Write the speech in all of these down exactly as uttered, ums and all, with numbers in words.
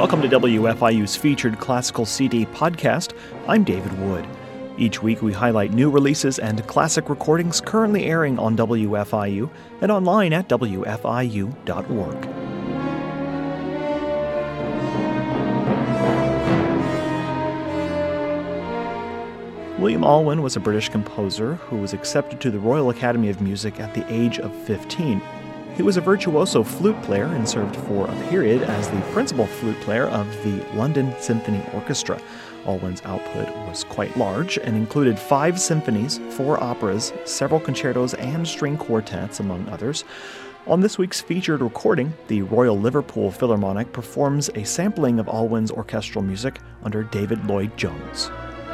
Welcome to W F I U's featured classical C D podcast. I'm David Wood. Each week we highlight new releases and classic recordings currently airing on W F I U and online at W F I U dot org. William Alwyn was a British composer who was accepted to the Royal Academy of Music at the age of fifteen. He was a virtuoso flute player and served for a period as the principal flute player of the London Symphony Orchestra. Alwyn's output was quite large and included five symphonies, four operas, several concertos, and string quartets, among others. On this week's featured recording, the Royal Liverpool Philharmonic performs a sampling of Alwyn's orchestral music under David Lloyd Jones.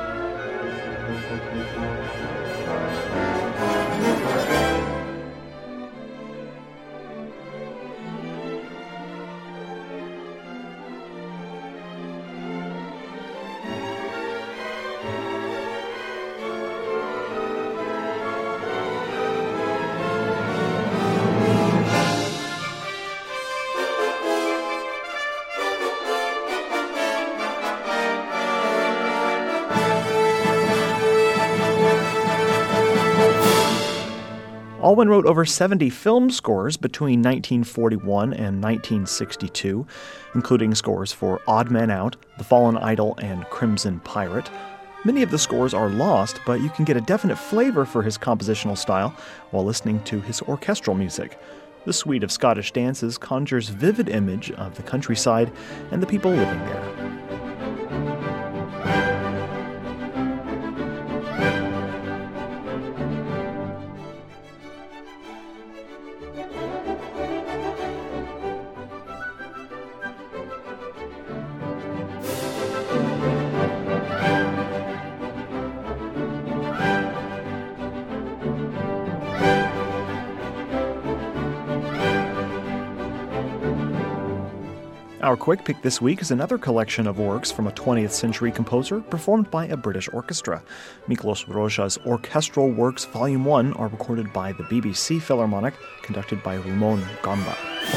Alwyn wrote over seventy film scores between nineteen forty-one and nineteen sixty-two, including scores for Odd Man Out, The Fallen Idol, and Crimson Pirate. Many of the scores are lost, but you can get a definite flavor for his compositional style while listening to his orchestral music. The suite of Scottish dances conjures vivid image of the countryside and the people living there. Our quick pick this week is another collection of works from a twentieth century composer performed by a British orchestra. Miklos Rozsa's Orchestral Works Volume one are recorded by the B B C Philharmonic, conducted by Rumon Gamba.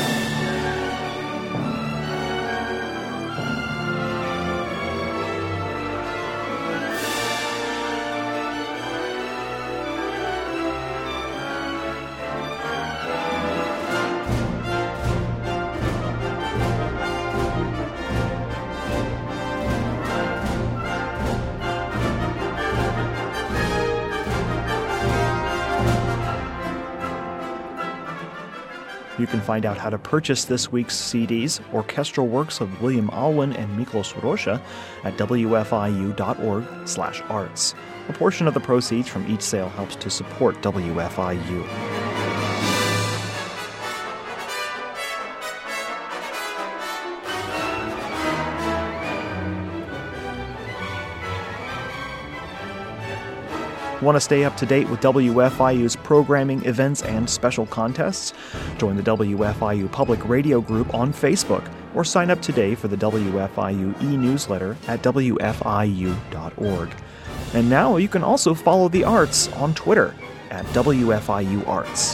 You can find out how to purchase this week's C Ds, orchestral works of William Alwyn and Miklos Rozsa, at W F I U dot org slash arts. A portion of the proceeds from each sale helps to support W F I U. Want to stay up to date with W F I U's programming, events, and special contests? Join the W F I U Public Radio Group on Facebook, or sign up today for the W F I U e-newsletter at W F I U dot org. And now you can also follow the arts on Twitter at W F I U Arts.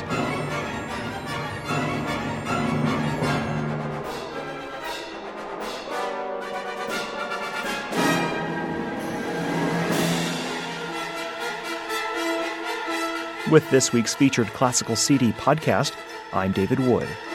With this week's featured classical C D podcast, I'm David Wood.